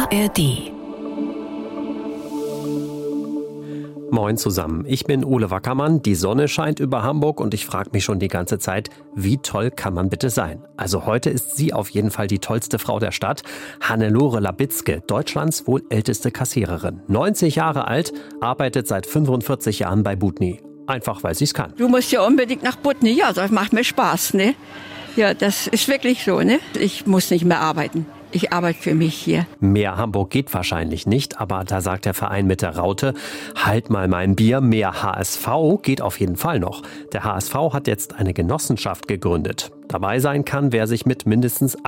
ARD. Moin zusammen, ich bin Ole Wackermann, die Sonne scheint über Hamburg und ich frage mich schon die ganze Zeit, wie toll kann man bitte sein? Also heute ist sie auf jeden Fall die tollste Frau der Stadt, Hannelore Labitzke, Deutschlands wohl älteste Kassiererin. 90 Jahre alt, arbeitet seit 45 Jahren bei Butni. Einfach, weil sie es kann. Du musst ja unbedingt nach Butni, ja, das macht mir Spaß, ne? Ja, das ist wirklich so, ne? Ich muss nicht mehr arbeiten. Ich arbeite für mich hier. Mehr Hamburg geht wahrscheinlich nicht, aber da sagt der Verein mit der Raute, halt mal mein Bier, mehr HSV geht auf jeden Fall noch. Der HSV hat jetzt eine Genossenschaft gegründet. Dabei sein kann, wer sich mit mindestens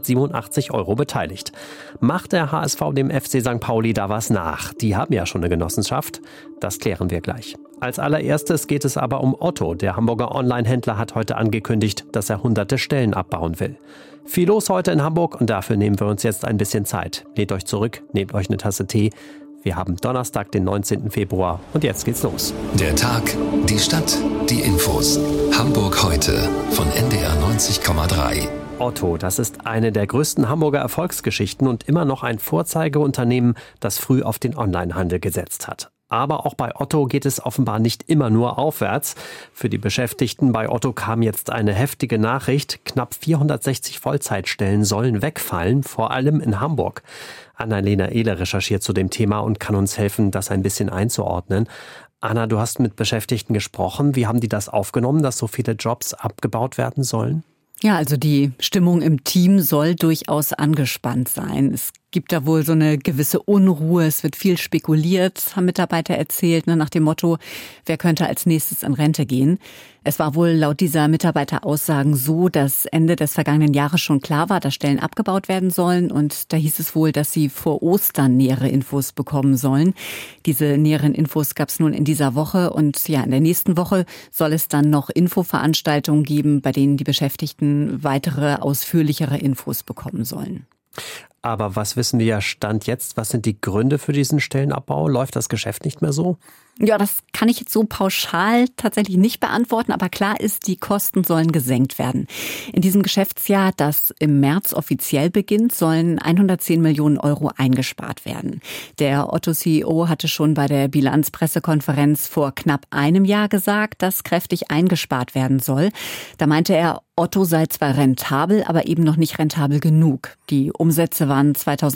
887 € beteiligt. Macht der HSV dem FC St. Pauli da was nach? Die haben ja schon eine Genossenschaft. Das klären wir gleich. Als allererstes geht es aber um Otto. Der Hamburger Online-Händler hat heute angekündigt, dass er hunderte Stellen abbauen will. Viel los heute in Hamburg und dafür nehmen wir uns jetzt ein bisschen Zeit. Lehnt euch zurück, nehmt euch eine Tasse Tee. Wir haben Donnerstag, den 19. Februar und jetzt geht's los. Der Tag, die Stadt, die Infos. Hamburg heute von NDR 90,3. Otto, das ist eine der größten Hamburger Erfolgsgeschichten und immer noch ein Vorzeigeunternehmen, das früh auf den Onlinehandel gesetzt hat. Aber auch bei Otto geht es offenbar nicht immer nur aufwärts. Für die Beschäftigten bei Otto kam jetzt eine heftige Nachricht. Knapp 460 Vollzeitstellen sollen wegfallen, vor allem in Hamburg. Annalena Ehle recherchiert zu dem Thema und kann uns helfen, das ein bisschen einzuordnen. Anna, du hast mit Beschäftigten gesprochen. Wie haben die das aufgenommen, dass so viele Jobs abgebaut werden sollen? Ja, also die Stimmung im Team soll durchaus angespannt sein. Es gibt da wohl so eine gewisse Unruhe. Es wird viel spekuliert, haben Mitarbeiter erzählt, nach dem Motto, wer könnte als nächstes in Rente gehen. Es war wohl laut dieser Mitarbeiteraussagen so, dass Ende des vergangenen Jahres schon klar war, dass Stellen abgebaut werden sollen. Und da hieß es wohl, dass sie vor Ostern nähere Infos bekommen sollen. Diese näheren Infos gab es nun in dieser Woche. Und ja, in der nächsten Woche soll es dann noch Infoveranstaltungen geben, bei denen die Beschäftigten weitere, ausführlichere Infos bekommen sollen. Aber was wissen wir ja Stand jetzt? Was sind die Gründe für diesen Stellenabbau? Läuft das Geschäft nicht mehr so? Ja, das kann ich jetzt so pauschal tatsächlich nicht beantworten, aber klar ist, die Kosten sollen gesenkt werden. In diesem Geschäftsjahr, das im März offiziell beginnt, sollen 110 Millionen € eingespart werden. Der Otto-CEO hatte schon bei der Bilanzpressekonferenz vor knapp einem Jahr gesagt, dass kräftig eingespart werden soll. Da meinte er, Otto sei zwar rentabel, aber eben noch nicht rentabel genug. Die Umsätze waren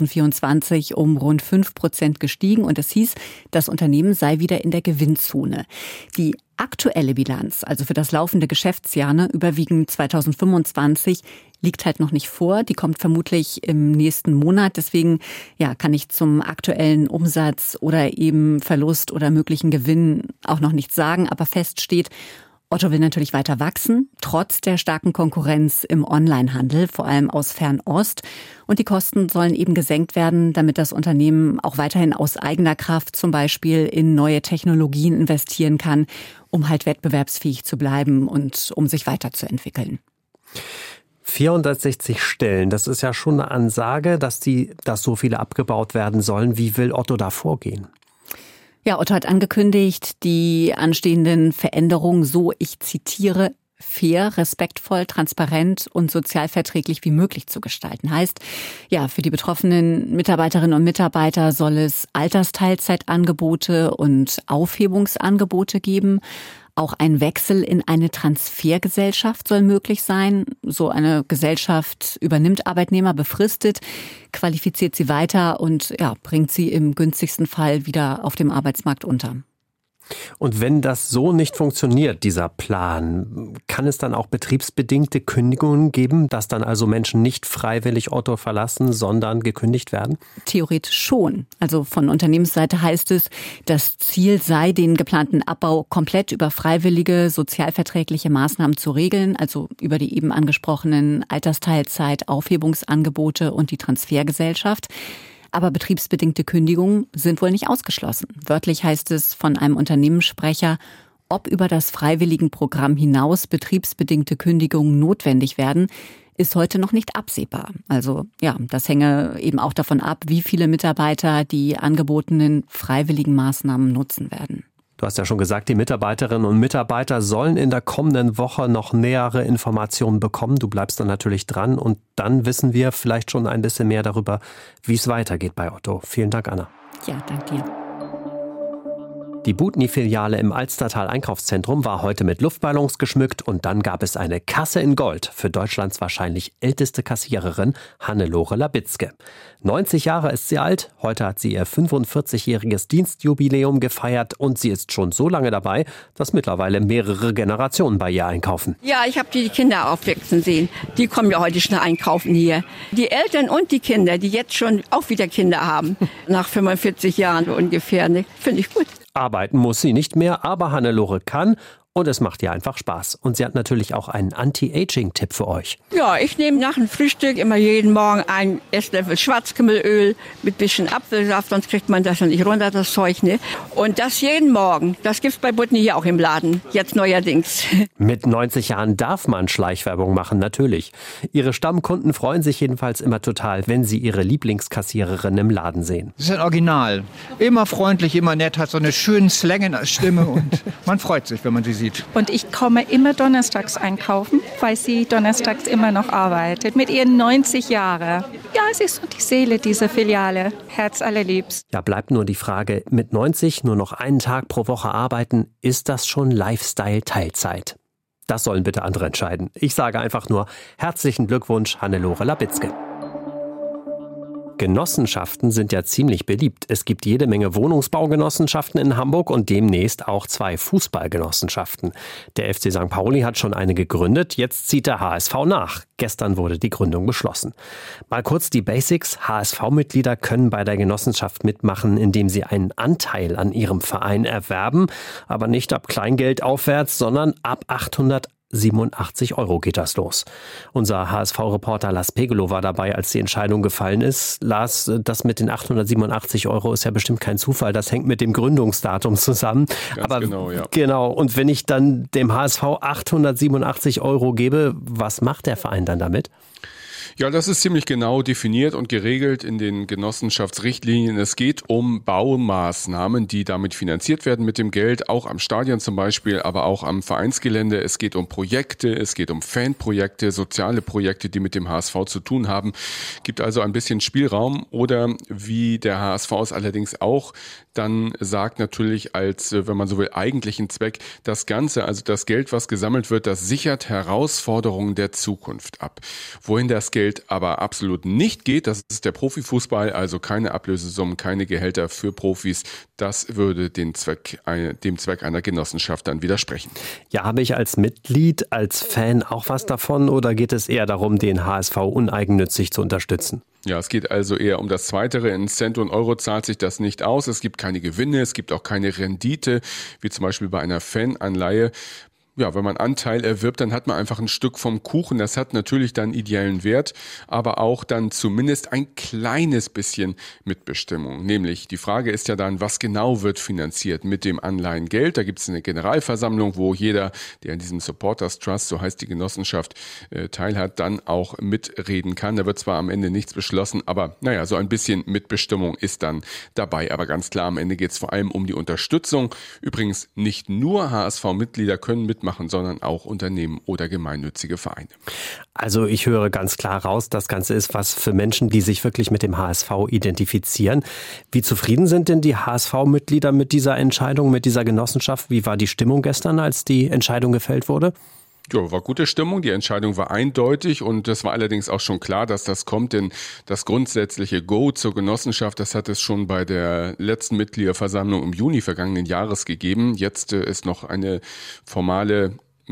2024 um rund 5% gestiegen und es hieß, das Unternehmen sei wieder in der Gewinnzone. Die aktuelle Bilanz, also für das laufende Geschäftsjahr, überwiegend 2025, liegt halt noch nicht vor. Die kommt vermutlich im nächsten Monat. Deswegen kann ich zum aktuellen Umsatz oder eben Verlust oder möglichen Gewinn auch noch nichts sagen. Aber fest steht, Otto will natürlich weiter wachsen, trotz der starken Konkurrenz im Onlinehandel, vor allem aus Fernost. Und die Kosten sollen eben gesenkt werden, damit das Unternehmen auch weiterhin aus eigener Kraft zum Beispiel in neue Technologien investieren kann, um halt wettbewerbsfähig zu bleiben und um sich weiterzuentwickeln. 460 Stellen, das ist ja schon eine Ansage, dass so viele abgebaut werden sollen. Wie will Otto da vorgehen? Ja, Otto hat angekündigt, die anstehenden Veränderungen so, ich zitiere, fair, respektvoll, transparent und sozialverträglich wie möglich zu gestalten. Heißt, für die betroffenen Mitarbeiterinnen und Mitarbeiter soll es Altersteilzeitangebote und Aufhebungsangebote geben. Auch ein Wechsel in eine Transfergesellschaft soll möglich sein. So eine Gesellschaft übernimmt Arbeitnehmer befristet, qualifiziert sie weiter und bringt sie im günstigsten Fall wieder auf dem Arbeitsmarkt unter. Und wenn das so nicht funktioniert, dieser Plan, kann es dann auch betriebsbedingte Kündigungen geben, dass dann also Menschen nicht freiwillig Otto verlassen, sondern gekündigt werden? Theoretisch schon. Also von Unternehmensseite heißt es, das Ziel sei, den geplanten Abbau komplett über freiwillige, sozialverträgliche Maßnahmen zu regeln, also über die eben angesprochenen Altersteilzeit, Aufhebungsangebote und die Transfergesellschaft. Aber betriebsbedingte Kündigungen sind wohl nicht ausgeschlossen. Wörtlich heißt es von einem Unternehmenssprecher, ob über das Freiwilligenprogramm hinaus betriebsbedingte Kündigungen notwendig werden, ist heute noch nicht absehbar. Also das hänge eben auch davon ab, wie viele Mitarbeiter die angebotenen freiwilligen Maßnahmen nutzen werden. Du hast ja schon gesagt, die Mitarbeiterinnen und Mitarbeiter sollen in der kommenden Woche noch nähere Informationen bekommen. Du bleibst dann natürlich dran und dann wissen wir vielleicht schon ein bisschen mehr darüber, wie es weitergeht bei Otto. Vielen Dank, Anna. Ja, danke dir. Die Butni-Filiale im Alstertal-Einkaufszentrum war heute mit Luftballons geschmückt und dann gab es eine Kasse in Gold für Deutschlands wahrscheinlich älteste Kassiererin Hannelore Labitzke. 90 Jahre ist sie alt, heute hat sie ihr 45-jähriges Dienstjubiläum gefeiert und sie ist schon so lange dabei, dass mittlerweile mehrere Generationen bei ihr einkaufen. Ja, ich habe die Kinder aufwachsen sehen. Die kommen ja heute schon einkaufen hier. Die Eltern und die Kinder, die jetzt schon auch wieder Kinder haben, nach 45 Jahren ungefähr, ne? Finde ich gut. Arbeiten muss sie nicht mehr, aber Hannelore kann und es macht ihr einfach Spaß. Und sie hat natürlich auch einen Anti-Aging-Tipp für euch. Ja, ich nehme nach dem Frühstück immer jeden Morgen ein Esslöffel Schwarzkümmelöl mit bisschen Apfelsaft, sonst kriegt man das ja nicht runter, das Zeug, ne? Und das jeden Morgen. Das gibt's bei Butni hier auch im Laden, jetzt neuerdings. Mit 90 Jahren darf man Schleichwerbung machen, natürlich. Ihre Stammkunden freuen sich jedenfalls immer total, wenn sie ihre Lieblingskassiererin im Laden sehen. Das ist ein Original. Immer freundlich, immer nett, hat so eine schöne Slang-Stimme und man freut sich, wenn man sie sieht. Und ich komme immer donnerstags einkaufen, weil sie donnerstags immer noch arbeitet, mit ihren 90 Jahren. Ja, sie ist so die Seele dieser Filiale. Herz allerliebst. Ja, bleibt nur die Frage, mit 90 nur noch einen Tag pro Woche arbeiten, ist das schon Lifestyle-Teilzeit? Das sollen bitte andere entscheiden. Ich sage einfach nur herzlichen Glückwunsch, Hannelore Labitzke. Genossenschaften sind ja ziemlich beliebt. Es gibt jede Menge Wohnungsbaugenossenschaften in Hamburg und demnächst auch 2 Fußballgenossenschaften. Der FC St. Pauli hat schon eine gegründet, jetzt zieht der HSV nach. Gestern wurde die Gründung beschlossen. Mal kurz die Basics. HSV-Mitglieder können bei der Genossenschaft mitmachen, indem sie einen Anteil an ihrem Verein erwerben, aber nicht ab Kleingeld aufwärts, sondern ab 887 € geht das los. Unser HSV-Reporter Lars Pegelow war dabei, als die Entscheidung gefallen ist. Lars, das mit den 887 € ist ja bestimmt kein Zufall. Das hängt mit dem Gründungsdatum zusammen. Ganz genau, ja. Genau. Und wenn ich dann dem HSV 887 € gebe, was macht der Verein dann damit? Ja, das ist ziemlich genau definiert und geregelt in den Genossenschaftsrichtlinien. Es geht um Baumaßnahmen, die damit finanziert werden mit dem Geld, auch am Stadion zum Beispiel, aber auch am Vereinsgelände. Es geht um Projekte, es geht um Fanprojekte, soziale Projekte, die mit dem HSV zu tun haben. Gibt also ein bisschen Spielraum oder wie der HSV es allerdings auch dann sagt, natürlich als, wenn man so will, eigentlichen Zweck, das Ganze, also das Geld, was gesammelt wird, das sichert Herausforderungen der Zukunft ab. Wohin das Geld aber absolut nicht geht, das ist der Profifußball, also keine Ablösesummen, keine Gehälter für Profis. Das würde dem Zweck einer Genossenschaft dann widersprechen. Ja, habe ich als Mitglied, als Fan auch was davon oder geht es eher darum, den HSV uneigennützig zu unterstützen? Ja, es geht also eher um das Zweitere. In Cent und Euro zahlt sich das nicht aus. Es gibt keine Gewinne, es gibt auch keine Rendite, wie zum Beispiel bei einer Fananleihe. Ja, wenn man Anteil erwirbt, dann hat man einfach ein Stück vom Kuchen. Das hat natürlich dann ideellen Wert, aber auch dann zumindest ein kleines bisschen Mitbestimmung. Nämlich, die Frage ist ja dann, was genau wird finanziert mit dem Anleihengeld? Da gibt es eine Generalversammlung, wo jeder, der in diesem Supporters Trust, so heißt die Genossenschaft, teilhat, dann auch mitreden kann. Da wird zwar am Ende nichts beschlossen, aber naja, so ein bisschen Mitbestimmung ist dann dabei. Aber ganz klar, am Ende geht es vor allem um die Unterstützung. Übrigens, nicht nur HSV-Mitglieder können mitmachen, sondern auch Unternehmen oder gemeinnützige Vereine. Also ich höre ganz klar raus, das Ganze ist was für Menschen, die sich wirklich mit dem HSV identifizieren. Wie zufrieden sind denn die HSV-Mitglieder mit dieser Entscheidung, mit dieser Genossenschaft? Wie war die Stimmung gestern, als die Entscheidung gefällt wurde? Ja, war gute Stimmung. Die Entscheidung war eindeutig und es war allerdings auch schon klar, dass das kommt, denn das grundsätzliche Go zur Genossenschaft, das hat es schon bei der letzten Mitgliederversammlung im Juni vergangenen Jahres gegeben. Jetzt ist noch ein formaler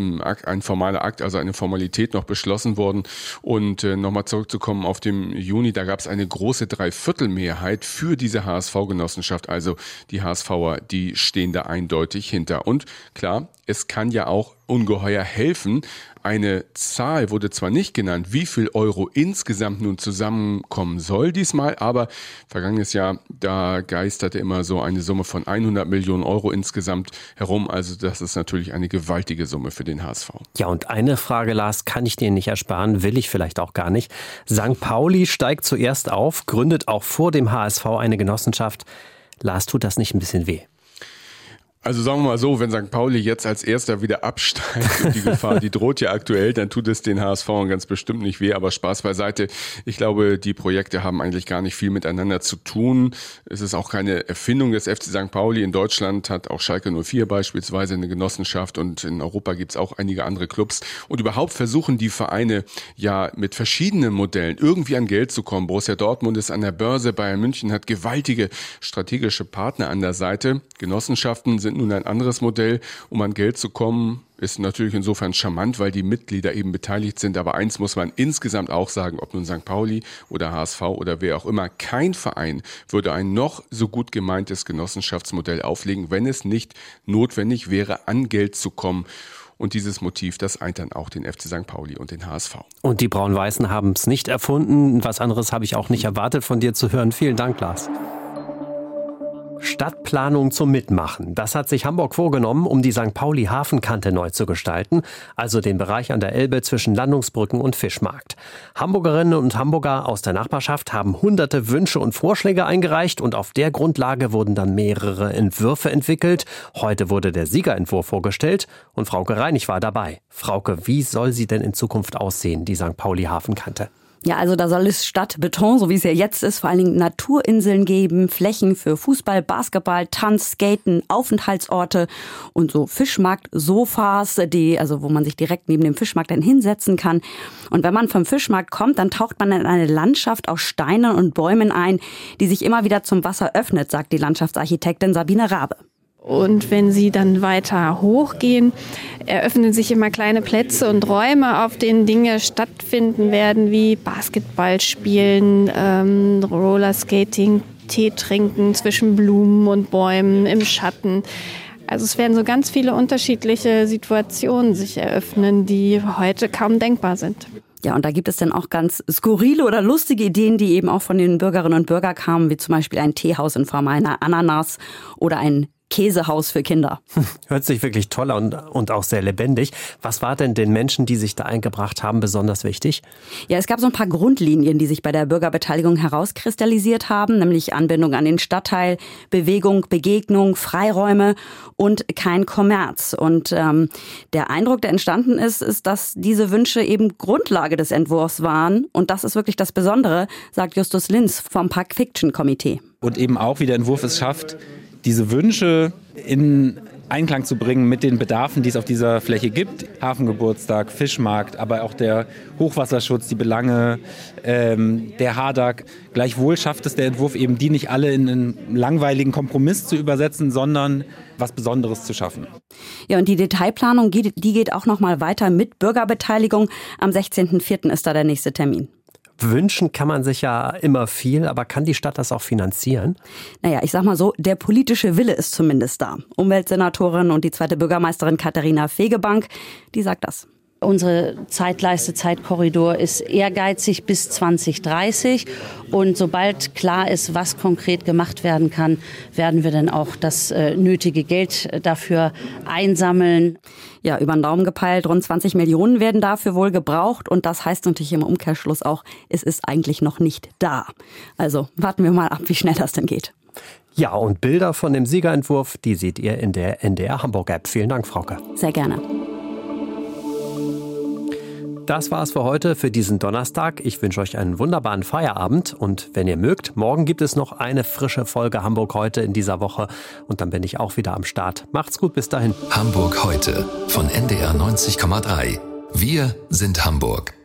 Akt, also eine Formalität noch beschlossen worden. Und nochmal zurückzukommen auf den Juni, da gab es eine große Dreiviertelmehrheit für diese HSV-Genossenschaft. Also die HSVer, die stehen da eindeutig hinter. Und klar, es kann ja auch ungeheuer helfen. Eine Zahl wurde zwar nicht genannt, wie viel Euro insgesamt nun zusammenkommen soll diesmal, aber vergangenes Jahr, da geisterte immer so eine Summe von 100 Millionen Euro insgesamt herum. Also das ist natürlich eine gewaltige Summe für den HSV. Ja, und eine Frage, Lars, kann ich dir nicht ersparen, will ich vielleicht auch gar nicht. St. Pauli steigt zuerst auf, gründet auch vor dem HSV eine Genossenschaft. Lars, tut das nicht ein bisschen weh? Also sagen wir mal so, wenn St. Pauli jetzt als Erster wieder absteigt und die Gefahr, die droht ja aktuell, dann tut es den HSV ganz bestimmt nicht weh, aber Spaß beiseite. Ich glaube, die Projekte haben eigentlich gar nicht viel miteinander zu tun. Es ist auch keine Erfindung des FC St. Pauli. In Deutschland hat auch Schalke 04 beispielsweise eine Genossenschaft und in Europa gibt es auch einige andere Clubs. Und überhaupt versuchen die Vereine ja mit verschiedenen Modellen irgendwie an Geld zu kommen. Borussia Dortmund ist an der Börse, Bayern München hat gewaltige strategische Partner an der Seite. Genossenschaften sind nun ein anderes Modell, um an Geld zu kommen, ist natürlich insofern charmant, weil die Mitglieder eben beteiligt sind. Aber eins muss man insgesamt auch sagen, ob nun St. Pauli oder HSV oder wer auch immer, kein Verein würde ein noch so gut gemeintes Genossenschaftsmodell auflegen, wenn es nicht notwendig wäre, an Geld zu kommen. Und dieses Motiv, das eint dann auch den FC St. Pauli und den HSV. Und die Braun-Weißen haben es nicht erfunden. Was anderes habe ich auch nicht erwartet von dir zu hören. Vielen Dank, Lars. Stadtplanung zum Mitmachen. Das hat sich Hamburg vorgenommen, um die St. Pauli-Hafenkante neu zu gestalten, also den Bereich an der Elbe zwischen Landungsbrücken und Fischmarkt. Hamburgerinnen und Hamburger aus der Nachbarschaft haben hunderte Wünsche und Vorschläge eingereicht und auf der Grundlage wurden dann mehrere Entwürfe entwickelt. Heute wurde der Siegerentwurf vorgestellt und Frauke Reinig war dabei. Frauke, wie soll sie denn in Zukunft aussehen, die St. Pauli-Hafenkante? Ja, also da soll es statt Beton, so wie es ja jetzt ist, vor allen Dingen Naturinseln geben, Flächen für Fußball, Basketball, Tanz, Skaten, Aufenthaltsorte und so Fischmarkt-Sofas, wo man sich direkt neben dem Fischmarkt dann hinsetzen kann. Und wenn man vom Fischmarkt kommt, dann taucht man in eine Landschaft aus Steinen und Bäumen ein, die sich immer wieder zum Wasser öffnet, sagt die Landschaftsarchitektin Sabine Rabe. Und wenn sie dann weiter hochgehen, eröffnen sich immer kleine Plätze und Räume, auf denen Dinge stattfinden werden, wie Basketball spielen, Rollerskating, Tee trinken zwischen Blumen und Bäumen im Schatten. Also es werden so ganz viele unterschiedliche Situationen sich eröffnen, die heute kaum denkbar sind. Ja, und da gibt es dann auch ganz skurrile oder lustige Ideen, die eben auch von den Bürgerinnen und Bürgern kamen, wie zum Beispiel ein Teehaus in Form einer Ananas oder ein Käsehaus für Kinder. Hört sich wirklich toll und auch sehr lebendig. Was war denn den Menschen, die sich da eingebracht haben, besonders wichtig? Ja, es gab so ein paar Grundlinien, die sich bei der Bürgerbeteiligung herauskristallisiert haben, nämlich Anbindung an den Stadtteil, Bewegung, Begegnung, Freiräume und kein Kommerz. Und der Eindruck, der entstanden ist, dass diese Wünsche eben Grundlage des Entwurfs waren. Und das ist wirklich das Besondere, sagt Justus Linz vom Park Fiction Komitee. Und eben auch, wie der Entwurf es schafft, diese Wünsche in Einklang zu bringen mit den Bedarfen, die es auf dieser Fläche gibt. Hafengeburtstag, Fischmarkt, aber auch der Hochwasserschutz, die Belange, der Hadak. Gleichwohl schafft es der Entwurf eben, die nicht alle in einen langweiligen Kompromiss zu übersetzen, sondern was Besonderes zu schaffen. Ja, und die Detailplanung, die geht auch noch mal weiter mit Bürgerbeteiligung. Am 16.04. ist da der nächste Termin. Wünschen kann man sich ja immer viel, aber kann die Stadt das auch finanzieren? Naja, ich sag mal so, der politische Wille ist zumindest da. Umweltsenatorin und die zweite Bürgermeisterin Katharina Fegebank, die sagt das. Unsere Zeitkorridor ist ehrgeizig bis 2030 und sobald klar ist, was konkret gemacht werden kann, werden wir dann auch das nötige Geld dafür einsammeln. Ja, über den Daumen gepeilt, rund 20 Millionen werden dafür wohl gebraucht und das heißt natürlich im Umkehrschluss auch, es ist eigentlich noch nicht da. Also warten wir mal ab, wie schnell das denn geht. Ja, und Bilder von dem Siegerentwurf, die seht ihr in der NDR Hamburg App. Vielen Dank, Frauke. Sehr gerne. Das war's für heute, für diesen Donnerstag. Ich wünsche euch einen wunderbaren Feierabend und wenn ihr mögt, morgen gibt es noch eine frische Folge Hamburg heute in dieser Woche und dann bin ich auch wieder am Start. Macht's gut, bis dahin. Hamburg heute von NDR 90,3. Wir sind Hamburg.